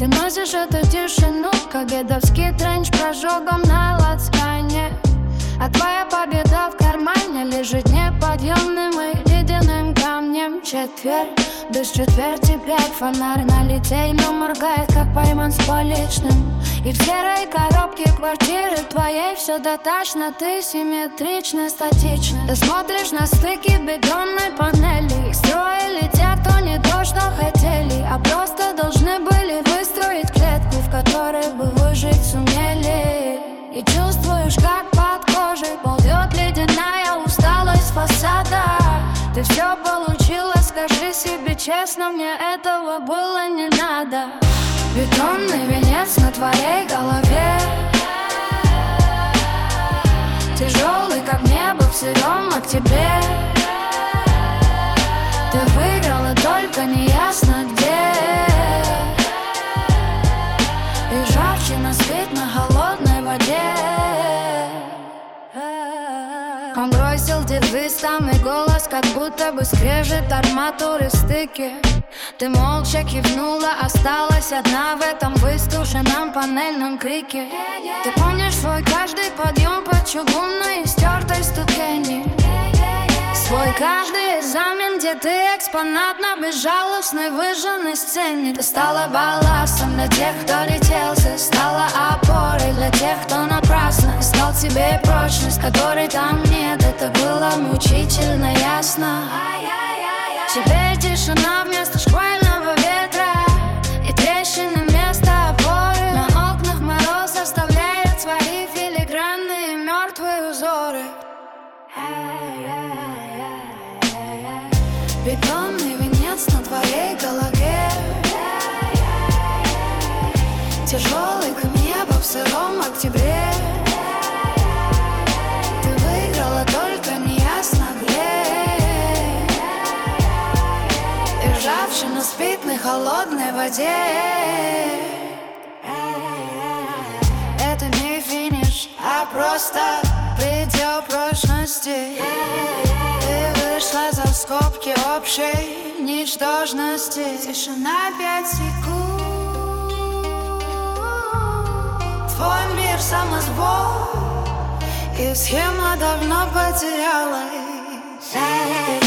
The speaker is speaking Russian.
Ты носишь эту тишину, как дедовский тренч прожогом на лацкане. А твоя победа в кармане лежит неподъемным и ледяным камнем. Четверть, без четверти пять. Фонарь на литей, но моргает, как пойман с поличным. И в серой коробке квартиры твоей все дотачно, ты симметрично, статично. Ты смотришь на стыки бетонной панели. Их строили те, кто не то, что хотели, а просто должны были выстроить клетку, в которой бы выжить сумели. И чувствуешь, как под кожей ползет ледяная усталость фасада. Ты все получила, скажи себе честно, мне этого было не надо. Бетонный венец на твоей голове, тяжелый, как небо в сыром октябре. Ты выиграла, только неясно где. И ржавчина спит на холодной воде. Он бросил девиз, там и голос, как будто бы скрежет арматуры стыки. Ты молча кивнула, осталась одна в этом выстуженном панельном крике. Ты помнишь свой каждый подъем по чугунной и стертой ступени, свой каждый экзамен, где ты экспонат на безжалостной выжженной сцене. Ты стала балластом для тех, кто летелся, стала опорой для тех, кто напрасно искал тебе прочность, которой там нет. Это было мучительно ясно. Теперь тишина вместо шквального ветра и трещины вместо опоры. На окнах мороз оставляет свои филигранные мертвые узоры. Бетонный венец на твоей голове, тяжелый, как небо в сыром октябре. Ты выиграла, только неясно где. И ржавчина спит на холодной воде. Это не финиш, а просто предел прочности. Ты вышла за скобки общей ничтожности. Тишина 5 секунд. Твой мир самосбор, и схема давно потерялась.